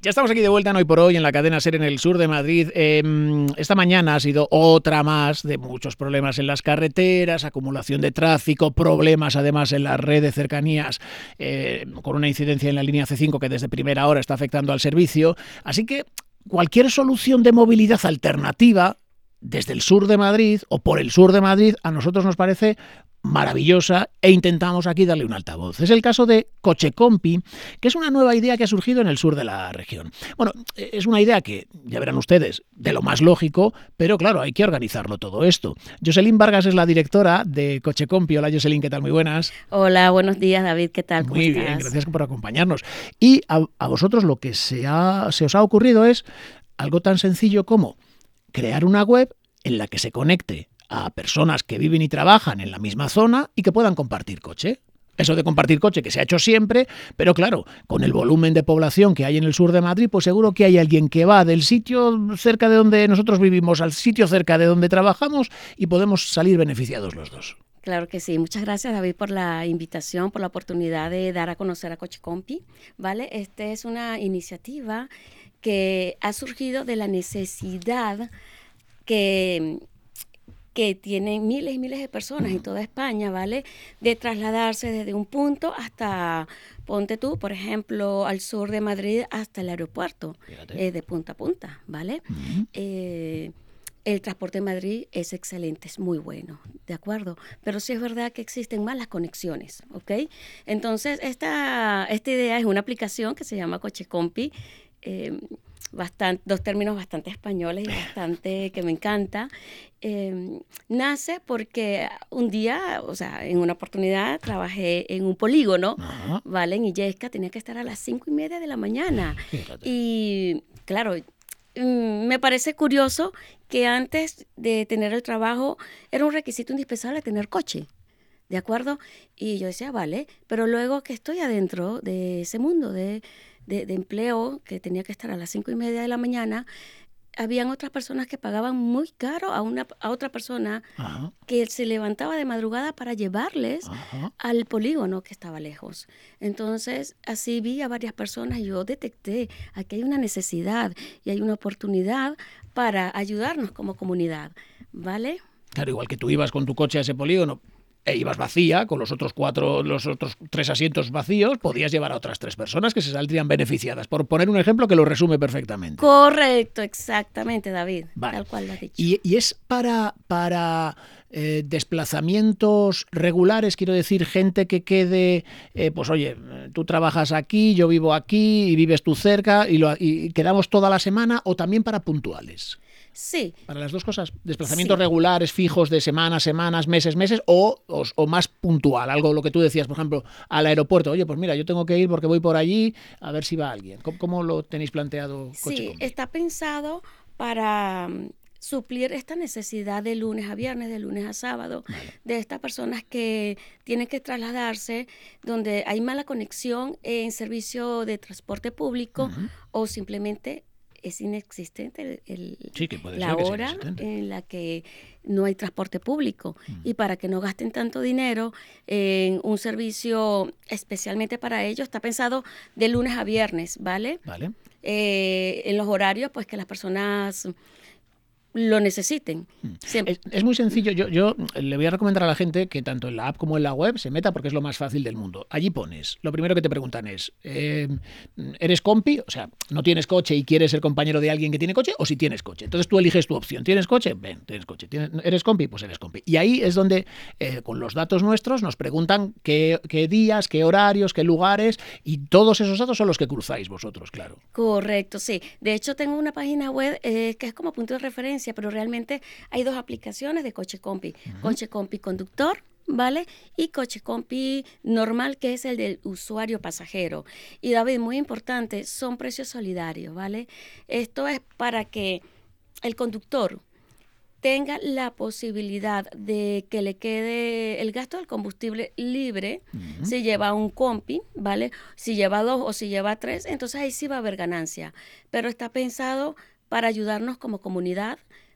Ya estamos aquí de vuelta en Hoy por Hoy en la cadena SER en el sur de Madrid. Esta mañana ha sido otra más de muchos problemas en las carreteras, acumulación de tráfico, problemas además en la red de cercanías, con una incidencia en la línea C5 que desde primera hora está afectando al servicio. Así que cualquier solución de movilidad alternativa desde el sur de Madrid o por el sur de Madrid a nosotros nos parece maravillosa e intentamos aquí darle un altavoz. Es el caso de Cochecompi, que es una nueva idea que ha surgido en el sur de la región. Bueno, es una idea que, ya verán ustedes, de lo más lógico, pero claro, hay que organizarlo todo esto. Jocelyn Vargas es la directora de Cochecompi. Hola Jocelyn, ¿qué tal? Muy buenas. Hola, buenos días David, ¿qué tal? ¿Cómo Muy estás? bien, gracias por acompañarnos. Y a vosotros lo que se os ha ocurrido es algo tan sencillo como crear una web en la que se conecte a personas que viven y trabajan en la misma zona y que puedan compartir coche. Eso de compartir coche que se ha hecho siempre, pero claro, con el volumen de población que hay en el sur de Madrid, pues seguro que hay alguien que va del sitio cerca de donde nosotros vivimos al sitio cerca de donde trabajamos y podemos salir beneficiados los dos. Claro que sí. Muchas gracias, David, por la invitación, por la oportunidad de dar a conocer a Cochecompi, ¿vale? Esta es una iniciativa que ha surgido de la necesidad que tienen miles y miles de personas en toda España, ¿vale? De trasladarse desde un punto hasta, ponte tú, por ejemplo, al sur de Madrid hasta el aeropuerto, de punta a punta, ¿vale? El transporte en Madrid es excelente, es muy bueno, ¿de acuerdo? Pero sí es verdad que existen malas conexiones, ¿ok? Entonces, esta idea es una aplicación que se llama Cochecompi, dos términos bastante españoles y bastante que me encanta. Nace porque un día, o sea, en una oportunidad trabajé en un polígono, Ajá. ¿vale? En Illesca, tenía que estar a las 5:30 de la mañana. Fíjate. Y claro, me parece curioso que antes de tener el trabajo era un requisito indispensable tener coche, ¿de acuerdo? Y yo decía, vale, pero luego que estoy adentro de ese mundo de empleo, que tenía que estar a las 5:30 de la mañana, habían otras personas que pagaban muy caro a otra persona Ajá. que se levantaba de madrugada para llevarles Ajá. al polígono que estaba lejos. Entonces, así vi a varias personas y yo detecté, aquí hay una necesidad y hay una oportunidad para ayudarnos como comunidad, ¿vale? Claro, igual que tú ibas con tu coche a ese polígono e ibas vacía, con los otros 3 asientos vacíos, podías llevar a otras 3 personas que se saldrían beneficiadas. Por poner un ejemplo que lo resume perfectamente. Correcto, exactamente, David, Vale. tal cual lo has dicho. Y es para desplazamientos regulares, quiero decir, gente que quede, pues oye, tú trabajas aquí, yo vivo aquí y vives tú cerca y quedamos toda la semana, o también para puntuales. Sí, Para las dos cosas, desplazamientos sí. regulares, fijos de semanas, meses, o más puntual, algo lo que tú decías, por ejemplo, al aeropuerto. Oye, pues mira, yo tengo que ir porque voy por allí a ver si va alguien. ¿Cómo lo tenéis planteado, Sí, Cochecompi? está pensado para suplir esta necesidad de lunes a viernes, de lunes a sábado, Vale. de estas personas que tienen que trasladarse donde hay mala conexión en servicio de transporte público o simplemente es inexistente Sí, que puede la ser que sea hora inexistente. en la que no hay transporte público. Y para que no gasten tanto dinero en un servicio especialmente para ellos, está pensado de lunes a viernes, ¿vale? Vale. En los horarios pues que las personas lo necesiten. Siempre. Es muy sencillo. Yo le voy a recomendar a la gente que tanto en la app como en la web se meta porque es lo más fácil del mundo. Allí pones, lo primero que te preguntan es, ¿eres compi? O sea, ¿no tienes coche y quieres ser compañero de alguien que tiene coche? ¿O si tienes coche? Entonces tú eliges tu opción. ¿Tienes coche? Ven, tienes coche. ¿Eres compi? Pues eres compi. Y ahí es donde, con los datos nuestros, nos preguntan qué días, qué horarios, qué lugares, y todos esos datos son los que cruzáis vosotros, claro. Correcto, sí. De hecho, tengo una página web que es como punto de referencia, pero realmente hay dos aplicaciones de Cochecompi. Cochecompi Conductor, ¿vale? Y Cochecompi normal, que es el del usuario pasajero. Y David, muy importante, son precios solidarios, ¿vale? Esto es para que el conductor tenga la posibilidad de que le quede el gasto del combustible libre, si lleva un compi, ¿vale? Si lleva 2 o si lleva 3, entonces ahí sí va a haber ganancia. Pero está pensado para ayudarnos como comunidad,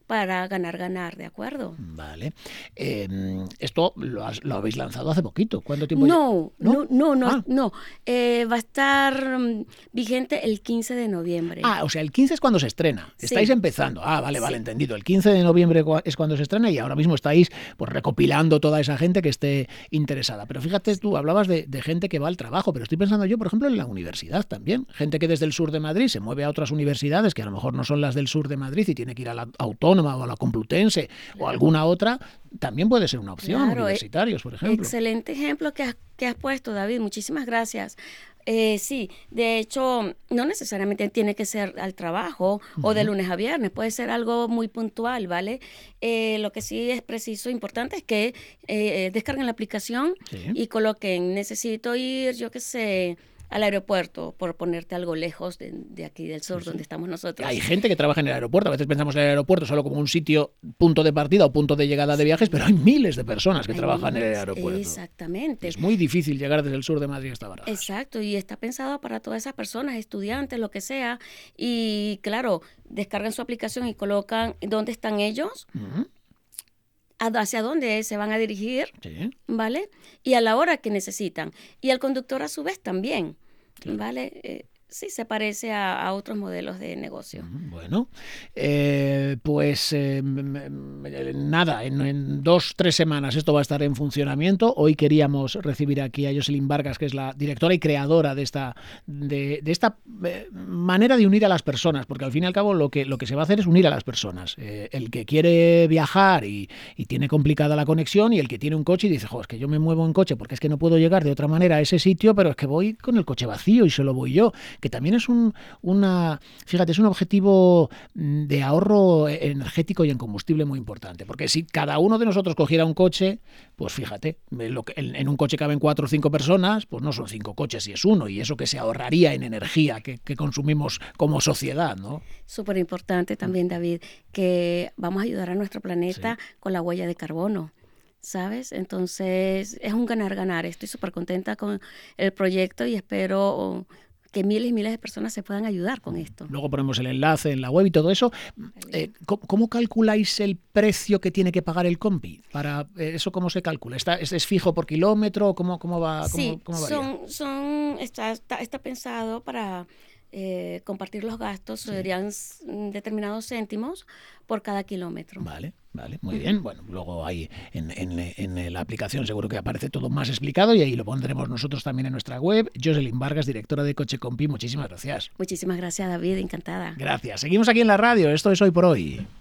para ganar, ¿de acuerdo? Vale. Esto lo habéis lanzado hace poquito. ¿Cuánto tiempo No, ¿No? no. Va a estar vigente el 15 de noviembre. O sea, el 15 es cuando se estrena. Sí. Estáis empezando. Vale, Sí. entendido. El 15 de noviembre es cuando se estrena y ahora mismo estáis pues recopilando toda esa gente que esté interesada. Pero fíjate, tú hablabas de gente que va al trabajo, pero estoy pensando yo, por ejemplo, en la universidad también. Gente que desde el sur de Madrid se mueve a otras universidades que a lo mejor no son las del sur de Madrid y tiene que ir a la Autónoma o a la Complutense o alguna otra, también puede ser una opción. Claro, Universitarios, por ejemplo. Excelente ejemplo que has puesto, David. Muchísimas gracias. Sí, de hecho, no necesariamente tiene que ser al trabajo o de lunes a viernes, puede ser algo muy puntual, ¿vale? Lo que sí es preciso, importante, es que descarguen la aplicación y coloquen, necesito ir, yo qué sé, al aeropuerto, por ponerte algo lejos de aquí del sur, donde estamos nosotros. Hay gente que trabaja en el aeropuerto. A veces pensamos en el aeropuerto solo como un sitio, punto de partida o punto de llegada de viajes, pero hay miles de personas que trabajan en el aeropuerto. Exactamente. Es muy difícil llegar desde el sur de Madrid hasta Barajas. Exacto, y está pensado para todas esas personas, estudiantes, lo que sea. Y claro, descargan su aplicación y colocan dónde están ellos, hacia dónde se van a dirigir, Sí. ¿vale? Y a la hora que necesitan. Y al conductor a su vez también, Claro. ¿vale? Sí, se parece a otros modelos de negocio. Bueno, pues nada, en 2-3 semanas esto va a estar en funcionamiento. Hoy queríamos recibir aquí a Jocelyn Vargas, que es la directora y creadora de esta manera de unir a las personas, porque al fin y al cabo lo que se va a hacer es unir a las personas. El que quiere viajar y tiene complicada la conexión, y el que tiene un coche y dice, es que yo me muevo en coche porque es que no puedo llegar de otra manera a ese sitio, pero es que voy con el coche vacío y solo voy yo. Que también es un objetivo de ahorro energético y en combustible muy importante, porque si cada uno de nosotros cogiera un coche, pues fíjate, en un coche caben 4 o 5 personas, pues no son 5 coches si es uno, y eso que se ahorraría en energía que consumimos como sociedad, ¿no? Súper importante también, David, que vamos a ayudar a nuestro planeta con la huella de carbono. ¿Sabes? Entonces es un ganar-ganar. Estoy súper contenta con el proyecto y espero que miles y miles de personas se puedan ayudar con esto. Luego ponemos el enlace en la web y todo eso. ¿Cómo calculáis el precio que tiene que pagar el compi? Para eso, ¿cómo se calcula? ¿Es fijo por kilómetro? ¿Cómo va? Sí, ¿Cómo varía? está pensado para compartir los gastos. Serían determinados céntimos por cada kilómetro. Vale, muy bien. Bueno, luego ahí en la aplicación seguro que aparece todo más explicado y ahí lo pondremos nosotros también en nuestra web. Jocelyn Vargas, directora de Coche Compi, muchísimas gracias. Muchísimas gracias, David, encantada. Gracias. Seguimos aquí en la radio. Esto es Hoy por Hoy.